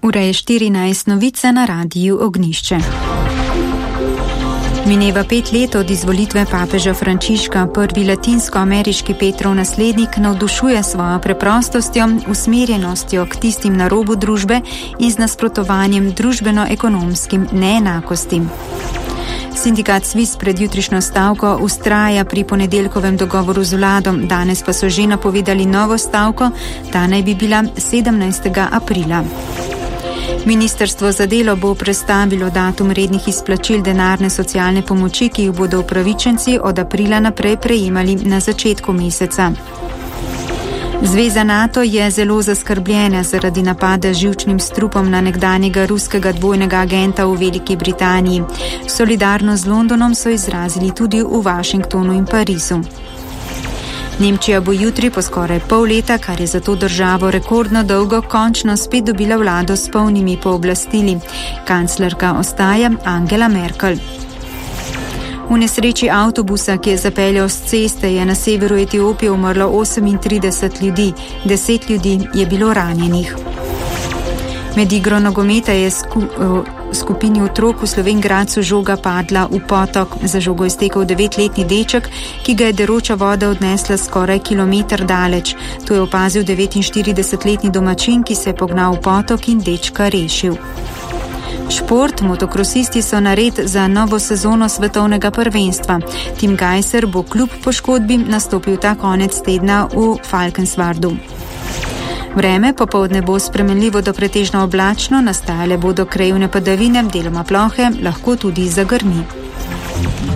Ura je 14, novice na radiju Ognjišče. Mineva 5 let od izvolitve papeža Frančiška, prvi latinsko-ameriški Petrov naslednik navdušuje svojo preprostostjo, usmerjenostjo k tistim na robu družbe in z nasprotovanjem družbeno-ekonomskim neenakostim. Sindikat Sviz pred jutrišnjo stavko ustraja pri ponedeljkovem dogovoru z vladom, danes pa so že napovedali novo stavko, ta naj bi bila 17. aprila. Ministrstvo za delo bo prestavilo datum rednih izplačil denarne socialne pomoči, ki jih bodo upravičenci od aprila naprej prejemali na začetku meseca. Zveza NATO je zelo zaskrbljena zaradi napada z živčnim strupom na nekdanjega ruskega dvojnega agenta v Veliki Britaniji. Solidarnost z Londonom so izrazili tudi v Washingtonu in Parizu. Nemčija bo jutri po skoraj pol leta, kar je za to državo rekordno dolgo, končno spet dobila vlado s polnimi pooblastili. Kanclerka ostaja Angela Merkel. V nesreči avtobusa, ki je zapeljal s ceste, je na severu Etiopije umrlo 38 ljudi, 10 ljudi je bilo ranjenih. Med igro nogometa je skupini otrok v Slovenj Gradcu žoga padla v potok. Za žogo je stekel 9-letni deček, ki ga je deroča voda odnesla skoraj kilometer daleč. To je opazil 49-letni domačin, ki se je pognal v potok in dečka rešil. Šport, motokrosisti so nared za novo sezono svetovnega prvenstva. Tim Gajser bo kljub poškodbi nastopil ta konec tedna v Falkensvardu. Vreme popoldne bo spremenljivo do pretežno oblačno, nastajale bodo krajevne padavine, deloma plohe, lahko tudi zagrmi.